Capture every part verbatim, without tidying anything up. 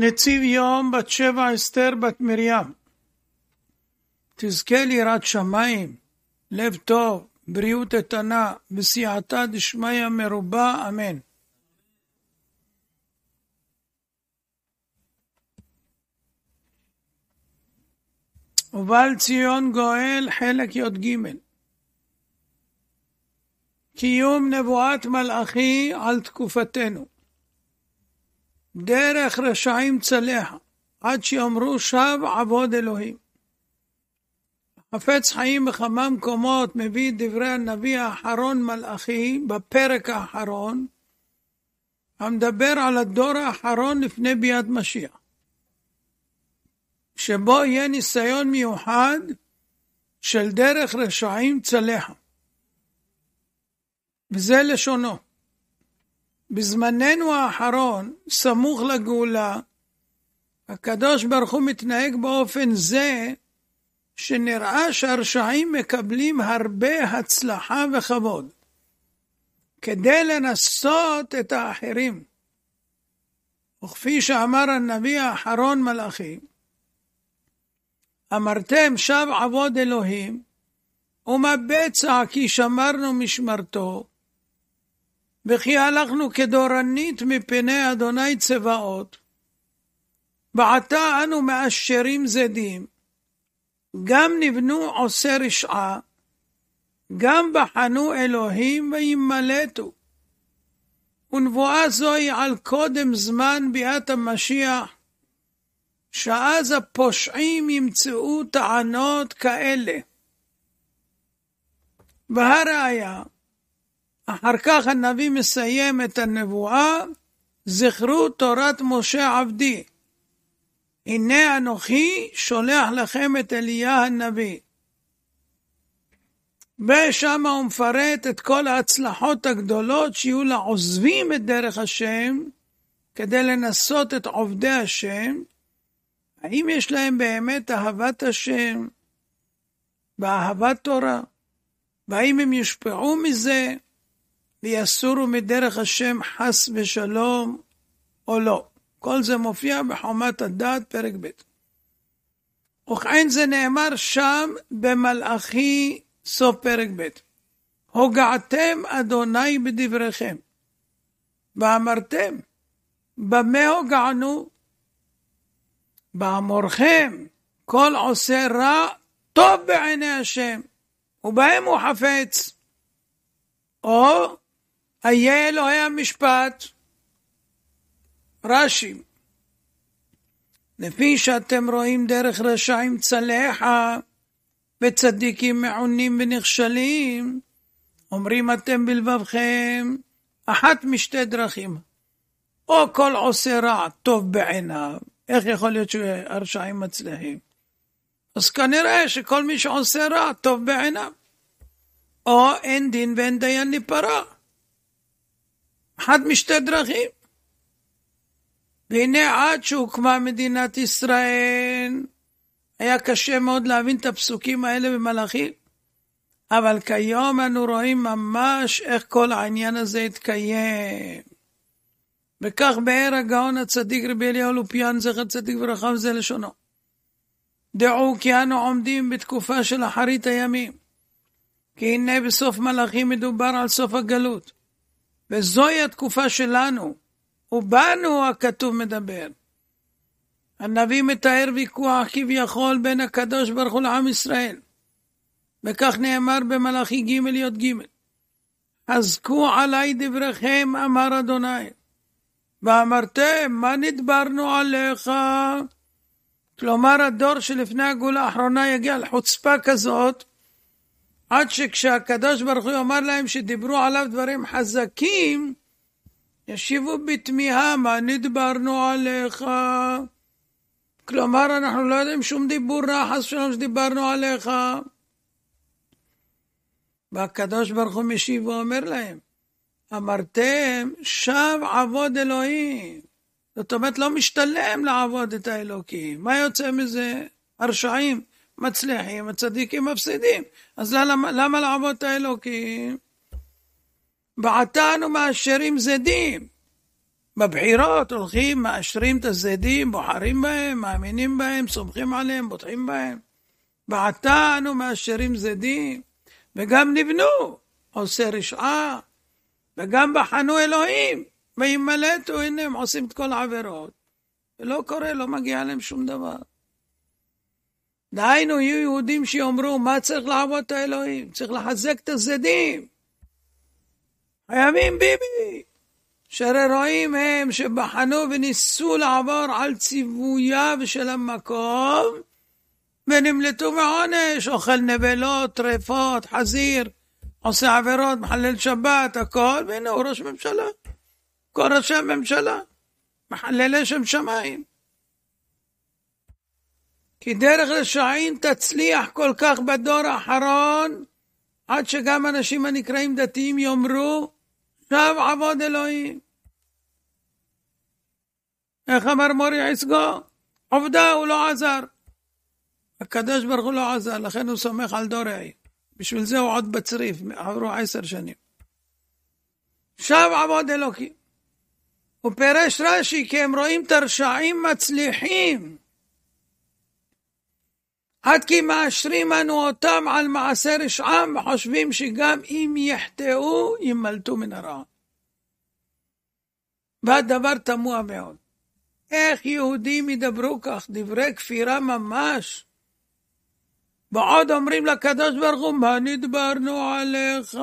נציב יום בת שבע אסתר בת מרים, תזכה ליראת שמיים, לב טוב, בריאות איתנה, בסייעתא דשמיא מרובה, אמן. ובעל ציון גואל חלק י"ג. קיום נבואת מלאכי על תקופתנו. דרך רשעים צלחה, עד שיאמרו שב עבוד אלוהים. חפץ חיים בכמה מקומות מביא דברי הנביא האחרון מלאכי בפרק האחרון, המדבר על הדור האחרון לפני ביאת משיח, שבו יהיה ניסיון מיוחד של דרך רשעים צלחה. וזה לשונו. בזמננו האחרון, סמוך לגאולה, הקדוש ברוך הוא מתנהג באופן זה, שנראה שהרשעים מקבלים הרבה הצלחה וכבוד, כדי לנסות את האחרים. וכפי שאמר הנביא האחרון מלאכי, אמרתם שב עבוד אלוהים, ומה בצע כי שמרנו משמרתו, וכי הלכנו כדורנית מפני אדוני צבאות, ועתה אנו מאשרים זדים, גם נבנו עושה רשעה, גם בחנו אלוהים וימלטו. ונבואה זוהי על קודם זמן ביאת המשיח, שאז הפושעים ימצאו טענות כאלה. והראיה, אחר כך הנביא מסיים את הנבואה, זכרו תורת משה עבדי, הנה אנוכי שולח לכם את אליה הנביא. ושם הוא מפרט את כל ההצלחות הגדולות שיהיו לעוזבים את דרך השם, כדי לנסות את עובדי השם, האם יש להם באמת אהבת השם, באהבת תורה, והאם הם יושפעו מזה, ויסורו מדרך השם חס ושלום, או לא. כל זה מופיע בחומת הדעת פרק ב'. וכן זה נאמר שם במלאכי סוף פרק ב'. הוגעתם אדוני בדבריכם. ואמרתם, במה הוגענו? באמורכם, כל עושה רע טוב בעיני השם, ובהם הוא חפץ. או, איה אלוהי המשפט, רש"י, לפי שאתם רואים דרך רשעים צלחה, וצדיקים מעונים ונכשלים, אומרים אתם בלבבכם, אחת משתי דרכים, או כל עושה רע טוב בעיניו, איך יכול להיות שהרשעים מצליחים? אז כנראה שכל מי שעושה רע טוב בעיניו, או אין דין ואין דיין לפרה, אחת משתי דרכים. והנה עד שהוקמה מדינת ישראל, היה קשה מאוד להבין את הפסוקים האלה במלאכי, אבל כיום אנו רואים ממש איך כל העניין הזה התקיים. וכך באר הגאון הצדיק רבי אליהו לופיאן זכר צדיק ורחב זה לשונו. דעו כי אנו עומדים בתקופה של אחרית הימים, כי הנה בסוף מלאכי מדובר על סוף הגלות, וזוהי התקופה שלנו, ובנו הכתוב מדבר. הנביא מתאר ויכוח כביכול בין הקדוש ברוך הוא לעם ישראל, וכך נאמר במלאכי ג' י"ג, חזקו עלי דבריכם אמר אדוני, ואמרתם מה נדברנו עליך? כלומר הדור שלפני הגאולה האחרונה יגיע לחוצפה כזאת, עד שכשהקדוש ברוך הוא אומר להם שדיברו עליו דברים חזקים, ישיבו בתמיהה, מה נדברנו עליך? כלומר אנחנו לא יודעים שום דיבור רע חס ושלום שדיברנו עליך. והקדוש ברוך הוא משיב ואומר להם, אמרתם שב עבוד אלוהים. זאת אומרת לא משתלם לעבוד את האלוקים. מה יוצא מזה? הרשעים מצליחים, הצדיקים מפסידים. אז למה, למה לעבוד את האלוקים? ועתה אנו מאשרים זדים. בבחירות הולכים, מאשרים את הזדים, בוחרים בהם, מאמינים בהם, סומכים עליהם, בוטחים בהם. בעתה אנו מאשרים זדים, וגם נבנו, עושה רשעה, וגם בחנו אלוהים, וימלטו, הנה הם עושים את כל העבירות. ולא קורה, לא מגיע להם שום דבר. דהיינו, יהיו יהודים שיאמרו, מה צריך לעבוד את האלוהים? צריך לחזק את הזדים. חייבים ביבי. שהרי רואים הם שבחנו וניסו לעבור על ציווייו של המקום, ונמלטו מעונש, אוכל נבלות, טרפות, חזיר, עושה עבירות, מחלל שבת, הכל, והנה הוא ראש ממשלה. כל ראשי הממשלה, מחללי שם שמיים. כי דרך רשעים תצליח כל כך בדור האחרון, עד שגם אנשים הנקראים דתיים יאמרו, שב עבוד אלוהים. איך אמר מורי עסגו? עובדה, הוא לא עזר. הקדוש ברוך הוא לא עזר, לכן הוא סומך על דורי. בשביל זה הוא עוד בצריף, עברו עשר שנים. שב עבוד אלוקים. הוא פירש רש"י, כי הם רואים את הרשעים מצליחים. עד כי מאשרים אנו אותם על מעשה רשעם, וחושבים שגם אם יחטאו, ימלטו מן הרע. והדבר תמוה מאוד. איך יהודים ידברו כך, דברי כפירה ממש, ועוד אומרים לקדוש ברוך הוא, מה נדברנו עליך?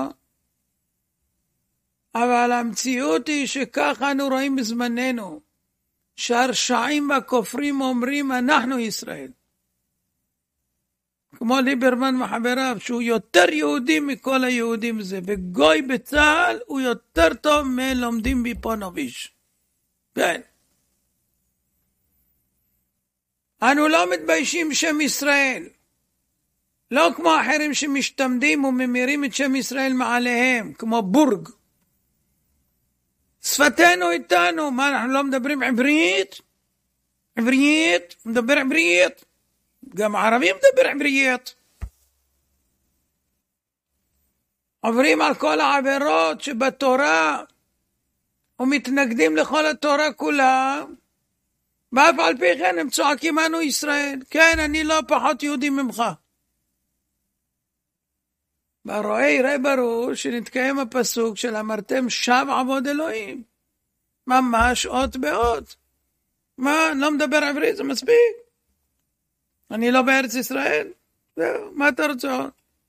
אבל המציאות היא שכך אנו רואים בזמננו, שהרשעים והכופרים אומרים, אנחנו ישראל. כמו ליברמן וחבריו, שהוא יותר יהודי מכל היהודים זה, וגוי בצהל הוא יותר טוב מלומדים בפונוביץ'. כן. אנו לא מתביישים שם ישראל, לא כמו אחרים שמשתמדים וממירים את שם ישראל מעליהם, כמו בורג. שפתנו איתנו, מה אנחנו לא מדברים עברית? עברית, מדבר עברית. גם ערבים מדבר עברית. עוברים על כל העבירות שבתורה, ומתנגדים לכל התורה כולה, ואף על פי כן הם צועקים אנו ישראל. כן, אני לא פחות יהודי ממך. והרואה יראה ברור שנתקיים הפסוק של אמרתם שב עבוד אלוהים. ממש אות באות. מה, לא מדבר עברית, זה מספיק. אני לא בארץ ישראל. זהו, מה אתה רוצה?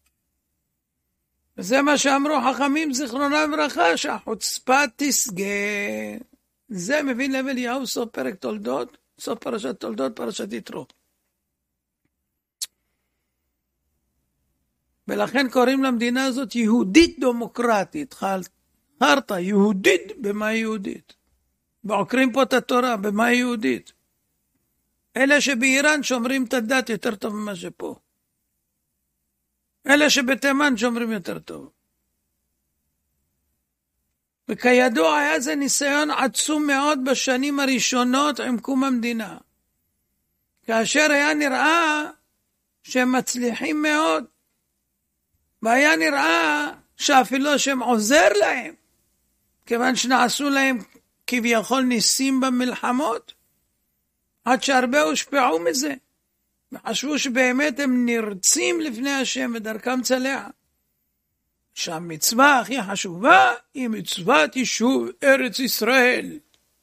וזה מה שאמרו חכמים זיכרונם לברכה, שהחוצפה תסגה. זה מביא לב אליהו סוף פרק תולדות, סוף פרשת תולדות, פרשת יתרו. ולכן קוראים למדינה הזאת יהודית דמוקרטית, חרטה, יהודית במה יהודית. ועוקרים פה את התורה במה יהודית. אלה שבאיראן שומרים את הדת יותר טוב ממה שפה. אלה שבתימן שומרים יותר טוב. וכידוע היה זה ניסיון עצום מאוד בשנים הראשונות עם קום המדינה. כאשר היה נראה שהם מצליחים מאוד, והיה נראה שאפילו שהם עוזר להם, כיוון שנעשו להם כביכול ניסים במלחמות, עד שהרבה הושפעו מזה, וחשבו שבאמת הם נרצים לפני השם ודרכם צלח. שהמצווה הכי חשובה היא מצוות יישוב ארץ ישראל.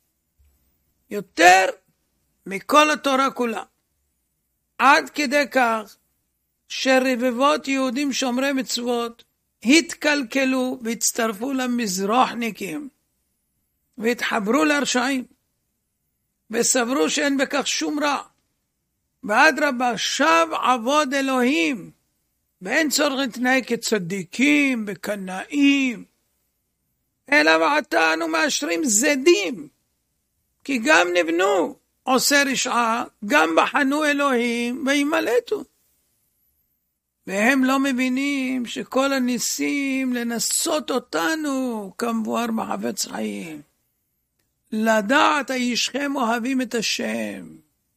יותר מכל התורה כולה. עד כדי כך שרבבות יהודים שומרי מצוות התקלקלו והצטרפו למזרוחניקים והתחברו לרשעים וסברו שאין בכך שום רע. ואדרבה, שב עבוד אלוהים, ואין צורך להתנהג כצדיקים וקנאים, אלא ועתה אנו מאשרים זדים, כי גם נבנו עושה רשעה, גם בחנו אלוהים וימלטו. והם לא מבינים שכל הניסים לנסות אותנו כמבואר בחפץ חיים. לדעת אישכם אוהבים את השם.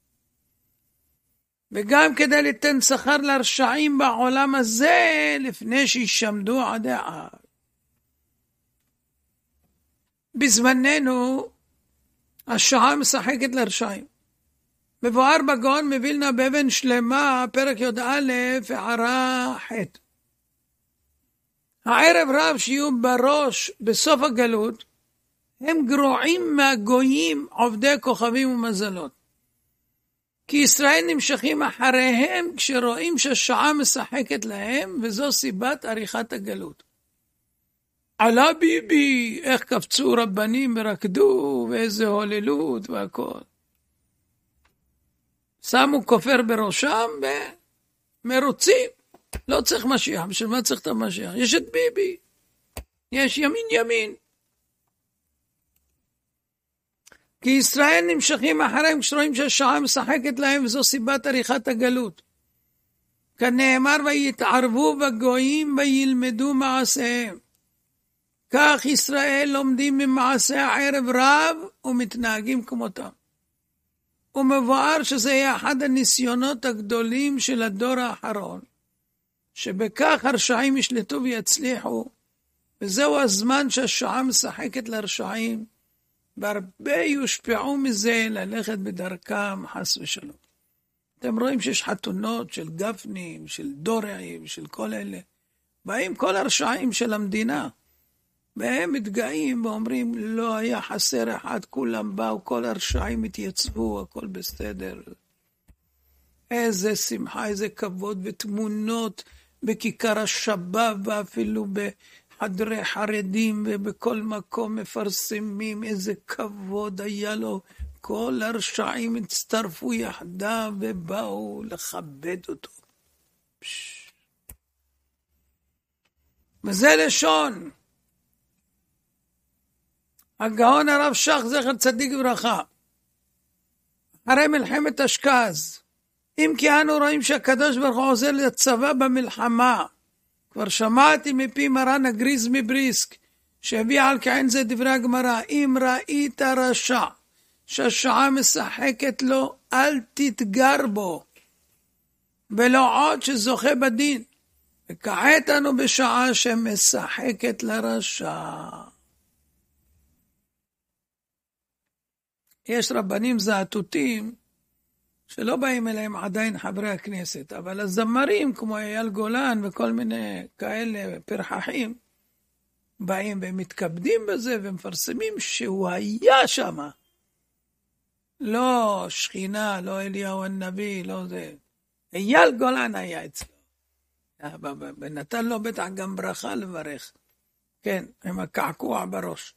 וגם כדי ליתן שכר לרשעים בעולם הזה לפני שישמדו עדי עד. בזמננו השעה משחקת לרשעים. מבואר בגאון מווילנה באבן שלמה, פרק י"א, הערה ח'. הערב רב שיהיו בראש בסוף הגלות, הם גרועים מהגויים עובדי כוכבים ומזלות. כי ישראל נמשכים אחריהם כשרואים שהשעה משחקת להם, וזו סיבת עריכת הגלות. עלה ביבי, איך קפצו רבנים ורקדו, ואיזה הוללות והכל. שמו כופר בראשם ומרוצים. לא צריך משיח, בשביל מה צריך את המשיח? יש את ביבי, יש ימין ימין. כי ישראל נמשכים אחריהם כשרואים שהשעה משחקת להם, וזו סיבת עריכת הגלות. כנאמר, ויתערבו בגויים וילמדו מעשיהם. כך ישראל לומדים ממעשי הערב רב ומתנהגים כמותם. ומבואר שזה יהיה אחד הניסיונות הגדולים של הדור האחרון, שבכך הרשעים ישלטו ויצליחו, וזהו הזמן שהשעה משחקת לרשעים, והרבה יושפעו מזה ללכת בדרכם חס ושלום. אתם רואים שיש חתונות של גפנים, של דורעים, של כל אלה. באים כל הרשעים של המדינה, והם מתגאים ואומרים, לא היה חסר אחד, כולם באו, כל הרשעים התייצבו, הכל בסדר. איזה שמחה, איזה כבוד, ותמונות בכיכר השבב, ואפילו בחדרי חרדים, ובכל מקום מפרסמים, איזה כבוד היה לו. כל הרשעים הצטרפו יחדיו, ובאו לכבד אותו. פש. וזה לשון הגאון הרב שך זכר צדיק ברכה, אחרי מלחמת אשכז, אם כי אנו רואים שהקדוש ברוך הוא עוזר לצבא במלחמה. כבר שמעתי מפי מרן הגריז מבריסק, שהביא על כעין זה דברי הגמרא, אם ראית רשע שהשעה משחקת לו, אל תתגר בו, ולא עוד שזוכה בדין. וכעת אנו בשעה שמשחקת לרשע. יש רבנים זעתותים שלא באים אליהם עדיין חברי הכנסת, אבל הזמרים כמו אייל גולן וכל מיני כאלה פרחחים, באים ומתכבדים בזה ומפרסמים שהוא היה שם. לא שכינה, לא אליהו הנביא, לא זה. אייל גולן היה אצלו. ונתן לו בטח גם ברכה לברך. כן, עם הקעקוע בראש.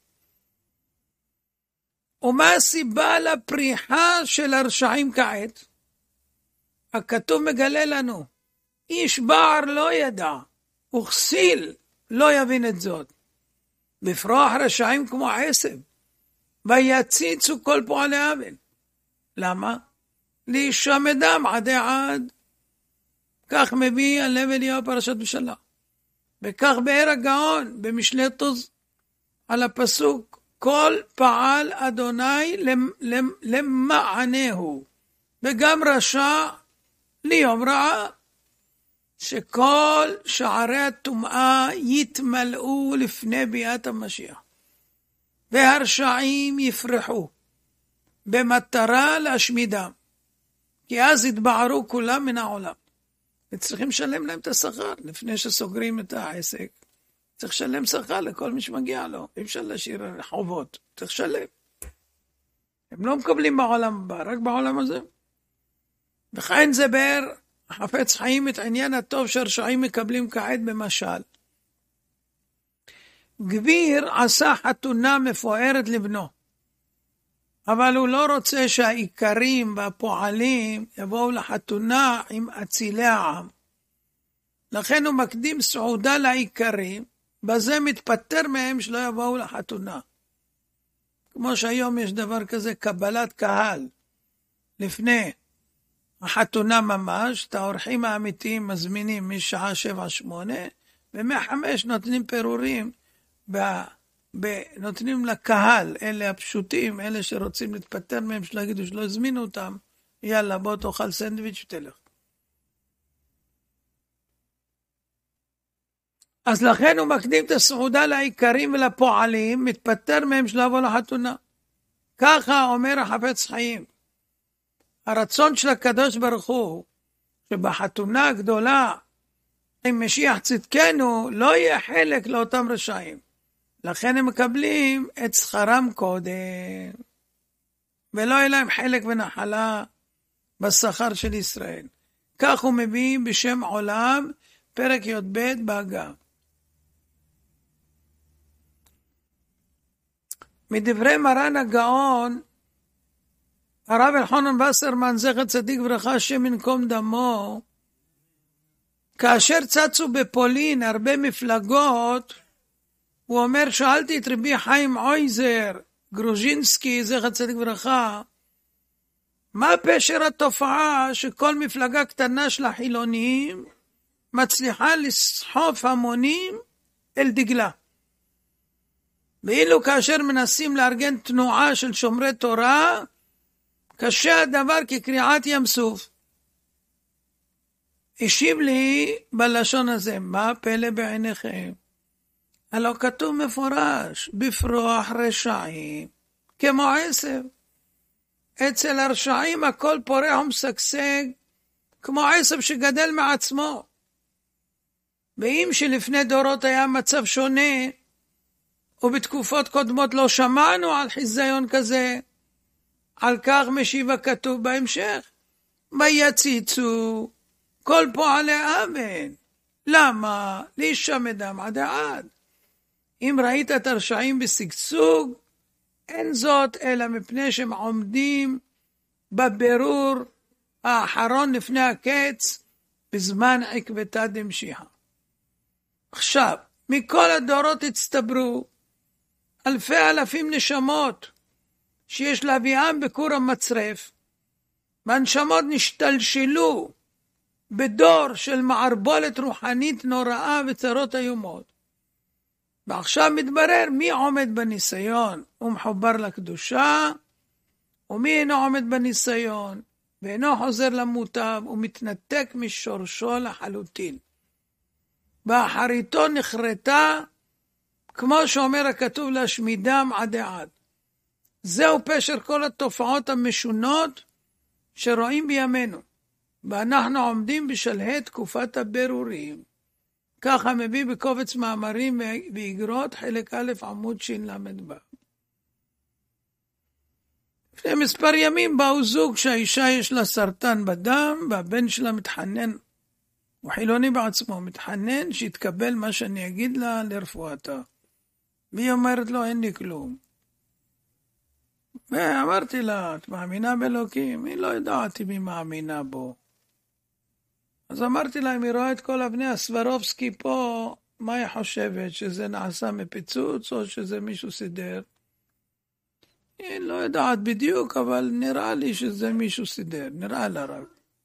ומה הסיבה לפריחה של הרשעים כעת? הכתוב מגלה לנו, איש בער לא ידע, וכסיל לא יבין את זאת. בפרוח רשעים כמו עשב, ויציצו כל פועלי אבן. למה? להישמדם עדי עד. כך מביא הלב אליהו פרשת בשלח. וכך באר הגאון, במשלי תוז, על הפסוק, כל פעל אדוני למענהו, וגם רשע ליום רעה, שכל שערי הטומאה יתמלאו לפני ביאת המשיח, והרשעים יפרחו, במטרה להשמידם, כי אז יתבערו כולם מן העולם. וצריכים לשלם להם את השכר, לפני שסוגרים את העסק. צריך לשלם שכר לכל מי שמגיע לו. אי אפשר להשאיר חובות. צריך לשלם. הם לא מקבלים בעולם הבא, רק בעולם הזה. וכן זה באר החפץ חיים את עניין הטוב שהרשעים מקבלים כעת במשל. גביר עשה חתונה מפוארת לבנו, אבל הוא לא רוצה שהעיקרים והפועלים יבואו לחתונה עם אצילי העם. לכן הוא מקדים סעודה לעיקרים, בזה מתפטר מהם שלא יבואו לחתונה. כמו שהיום יש דבר כזה, קבלת קהל. לפני החתונה ממש, את האורחים האמיתיים מזמינים משעה שבע שמונה, ומחמש נותנים פירורים, ב, ב, נותנים לקהל, אלה הפשוטים, אלה שרוצים להתפטר מהם, שלא יגידו שלא הזמינו אותם, יאללה בוא תאכל סנדוויץ' ותלך. אז לכן הוא מקדים את הסעודה לעיקרים ולפועלים, מתפטר מהם שלבוא לחתונה. ככה אומר החפץ חיים. הרצון של הקדוש ברוך הוא, שבחתונה הגדולה, עם משיח צדקנו, לא יהיה חלק לאותם רשעים. לכן הם מקבלים את שכרם קודם, ולא יהיה להם חלק ונחלה בשכר של ישראל. כך הוא מביא בשם עולם, פרק י"ב בהגה. מדברי מרן הגאון, הרב אלחנן וסרמן זכר צדיק וברכה השם ינקום דמו, כאשר צצו בפולין הרבה מפלגות, הוא אומר, שאלתי את רבי חיים עויזר, גרוז'ינסקי, זכר צדיק וברכה, מה פשר התופעה שכל מפלגה קטנה של החילונים מצליחה לסחוף המונים אל דגלה? ואילו כאשר מנסים לארגן תנועה של שומרי תורה, קשה הדבר כקריעת ים סוף. השיב לי בלשון הזה, מה פלא בעיניכם? הלא כתוב מפורש, בפרוח רשעים, כמו עשב. אצל הרשעים הכל פורח ומשגשג, כמו עשב שגדל מעצמו. ואם שלפני דורות היה מצב שונה, ובתקופות קודמות לא שמענו על חיזיון כזה, על כך משיב הכתוב בהמשך, ויציצו כל פועלי אבן. למה? להישמדם עד העד. אם ראית את הרשעים בשגשוג, אין זאת אלא מפני שהם עומדים בבירור האחרון לפני הקץ, בזמן עקבתא דמשיחא. עכשיו, מכל הדורות הצטברו אלפי אלפים נשמות, שיש להביאם בכור המצרף, והנשמות נשתלשלו בדור של מערבולת רוחנית נוראה וצרות איומות. ועכשיו מתברר מי עומד בניסיון ומחובר לקדושה, ומי אינו עומד בניסיון ואינו חוזר למוטב ומתנתק משורשו לחלוטין. באחריתו נחרטה, כמו שאומר הכתוב, להשמידם עד עד. זהו פשר כל התופעות המשונות שרואים בימינו, ואנחנו עומדים בשלהי תקופת הבירורים. ככה מביא בקובץ מאמרים ואגרות חלק א' עמוד של"ב. לפני מספר ימים באו זוג שהאישה יש לה סרטן בדם, והבן שלה מתחנן, הוא חילוני בעצמו, מתחנן שיתקבל מה שאני אגיד לה לרפואתה. והיא אומרת לו, אין לי כלום. ואמרתי לה, את מאמינה באלוקים? היא לא יודעת אם היא מאמינה בו. אז אמרתי לה, אם היא רואה את כל אבני הסברובסקי פה, מה היא חושבת? שזה נעשה מפיצוץ או שזה מישהו סידר? היא לא יודעת בדיוק, אבל נראה לי שזה מישהו סידר, נראה לה רק.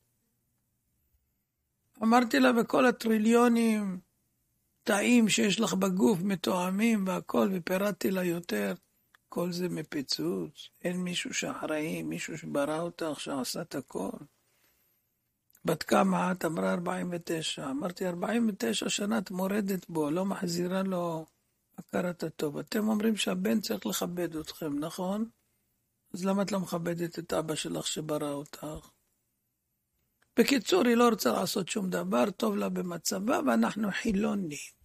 אמרתי לה, בכל הטריליונים תאים שיש לך בגוף מתואמים והכל, ופירטתי לה יותר, כל זה מפיצוץ, אין מישהו שאחראי, מישהו שברא אותך, שעשה את הכל. בת כמה את? אמרה ארבעים ותשע. אמרתי, ארבעים ותשע שנה את מורדת בו, לא מחזירה לו הכרת הטוב. אתם אומרים שהבן צריך לכבד אתכם, נכון? אז למה את לא מכבדת את אבא שלך שברא אותך? בקיצור, היא לא רוצה לעשות שום דבר, טוב לה במצבה, ואנחנו חילונים.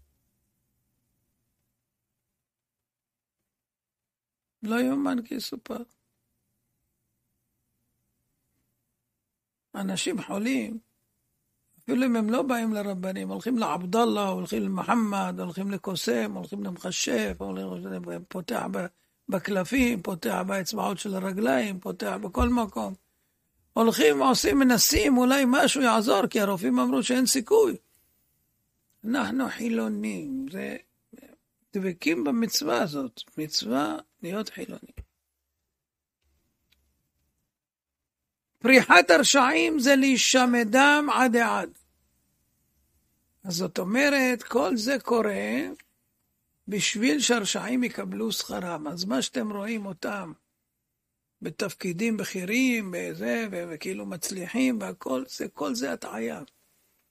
לא יאומן כי יסופר. אנשים חולים, אפילו אם הם לא באים לרבנים, הולכים לעבדאללה, הולכים למחמד, הולכים לקוסם, הולכים למחשף, הולכים, פותח בקלפים, פותח באצבעות של הרגליים, פותח בכל מקום. הולכים, עושים, מנסים, אולי משהו יעזור, כי הרופאים אמרו שאין סיכוי. אנחנו חילונים, זה דבקים במצווה הזאת, מצווה להיות חילונים. פריחת הרשעים זה להישמדם עד עד. אז זאת אומרת, כל זה קורה בשביל שהרשעים יקבלו שכרם. אז מה שאתם רואים אותם בתפקידים בכירים, בזה, וכאילו מצליחים, והכל, זה, כל זה הטעיה.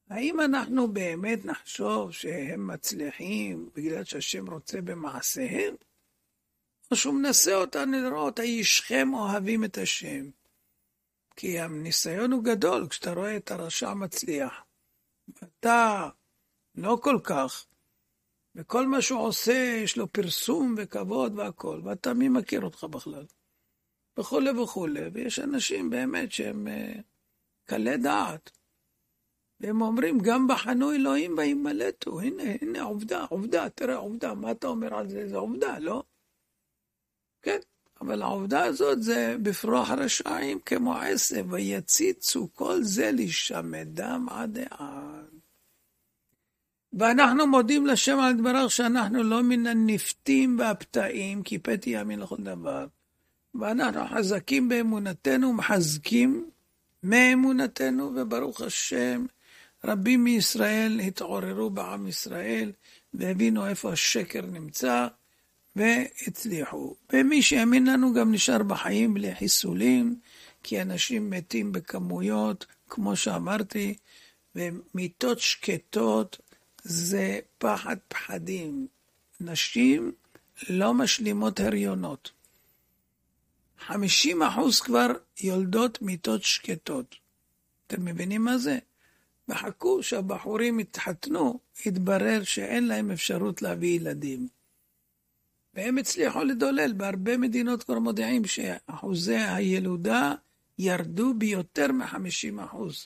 האם אנחנו באמת נחשוב שהם מצליחים בגלל שהשם רוצה במעשיהם? או שהוא מנסה אותנו לראות, הישכם אוהבים את השם. כי הניסיון הוא גדול, כשאתה רואה את הרשע מצליח. אתה לא כל כך, וכל מה שהוא עושה, יש לו פרסום וכבוד והכל, ואתה מי מכיר אותך בכלל? וכו' וכו', ויש אנשים באמת שהם uh, קלי דעת. והם אומרים, גם בחנו אלוהים וימלטו, הנה, הנה עובדה, עובדה, תראה עובדה, מה אתה אומר על זה? זה עובדה, לא? כן, אבל העובדה הזאת זה בפרוח רשעים כמו עשב, ויציצו כל זה לשמדם עד העד. ואנחנו מודים לשם על דברך שאנחנו לא מן הנפתים והפתאים, כי פתי ימין לכל דבר. ואנחנו חזקים באמונתנו, מחזקים מאמונתנו, וברוך השם, רבים מישראל התעוררו בעם ישראל, והבינו איפה השקר נמצא, והצליחו. ומי שהאמין לנו גם נשאר בחיים בלי חיסולים, כי אנשים מתים בכמויות, כמו שאמרתי, ומיטות שקטות זה פחד פחדים. נשים לא משלימות הריונות. חמישים אחוז כבר יולדות מיטות שקטות. אתם מבינים מה זה? וחכו שהבחורים יתחתנו, יתברר שאין להם אפשרות להביא ילדים. והם הצליחו לדולל, בהרבה מדינות כבר מודיעים שאחוזי הילודה ירדו ביותר מ-חמישים אחוז.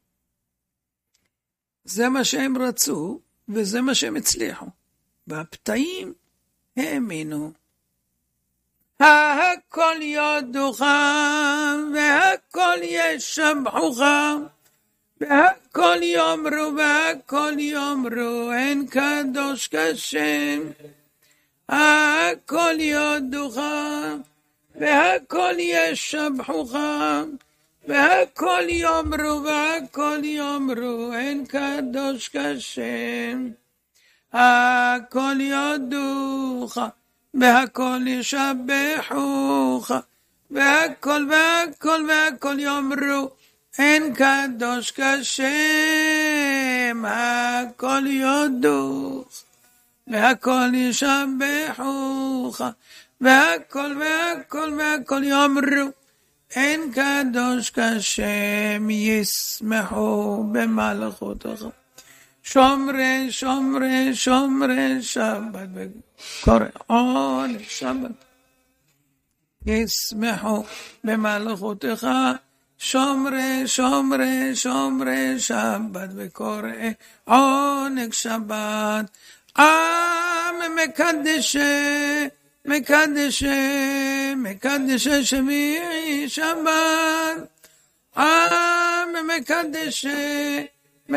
זה מה שהם רצו, וזה מה שהם הצליחו. והפתאים האמינו. הכל יודוך, והכל ישבחוך, והכל יאמרו, והכל יאמרו, אין קדוש כשם. הכל יודוך, והכל ישבחוך, והכל יאמרו, והכל יאמרו, אין קדוש כשם. הכל יודוך, והכל ישבחוך, והכל והכל והכל יאמרו, אין קדוש כשם. הכל יודוך, והכל ישבחוך, והכל והכל והכל יאמרו, אין קדוש כשם. ישמחו במלכותך. שומרי שומרי שומרי שבת וקורא עונג שבת. ישמחו במלכותך. שומרי שומרי שומרי שבת וקורא עונג שבת. עם מקדשי מקדשי מקדשי שביעי שבת. עם מקדשי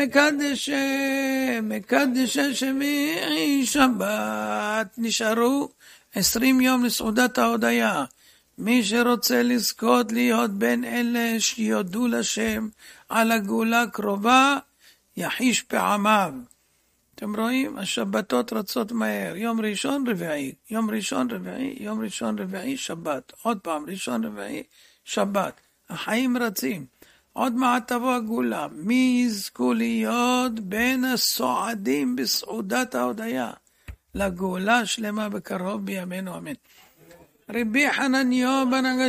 מקדשי מקדשי שביעי שבת. נשארו עשרים יום לסעודת ההודיה. מי שרוצה לזכות להיות בין אלה שיודו לשם על הגאולה קרובה, יחיש פעמיו. אתם רואים? השבתות רצות מהר. יום ראשון רביעי, יום ראשון רביעי, יום ראשון רביעי, שבת. עוד פעם, ראשון רביעי, שבת. החיים רצים. עוד מעט תבוא הגאולה. מי יזכו להיות בין הסועדים בסעודת ההודיה לגאולה שלמה בקרוב בימינו אמן. רבי חנניהו בן